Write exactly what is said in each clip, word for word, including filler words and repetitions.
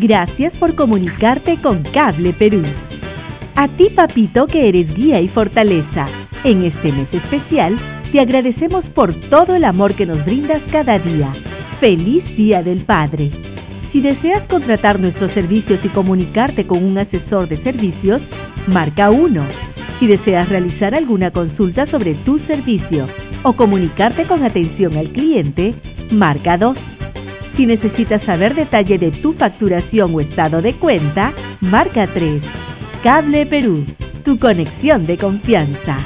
Gracias por comunicarte con Cable Perú. A ti, papito, que eres guía y fortaleza. En este mes especial, te agradecemos por todo el amor que nos brindas cada día. ¡Feliz Día del Padre! Si deseas contratar nuestros servicios y comunicarte con un asesor de servicios, marca uno. Si deseas realizar alguna consulta sobre tu servicio o comunicarte con atención al cliente, marca dos. Si necesitas saber detalle de tu facturación o estado de cuenta, marca tres. Cable Perú, tu conexión de confianza.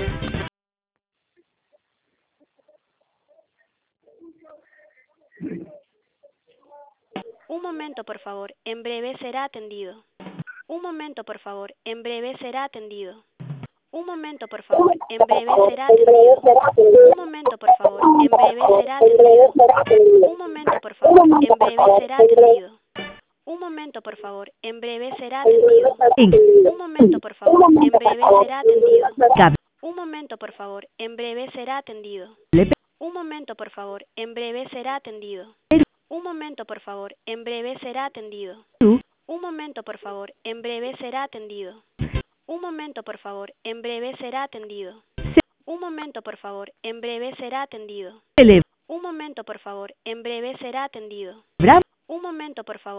Un momento, por favor. En breve será atendido. Un momento, por favor. En breve será atendido. Un momento, por favor. En breve será atendido. Un momento, por favor. En breve será atendido. Un momento, por favor. En breve será atendido. Un momento, por favor. En breve será atendido. Un momento, por favor. En breve será atendido. Un momento, por favor. En breve será atendido. Un momento, por favor. En breve será atendido. Un momento, por favor. En breve será atendido. Un momento, por favor. En breve será atendido. Un momento, por favor. En breve será atendido. Un momento, por favor. En breve será atendido. Un momento, por favor. En breve será atendido. Un momento, por favor.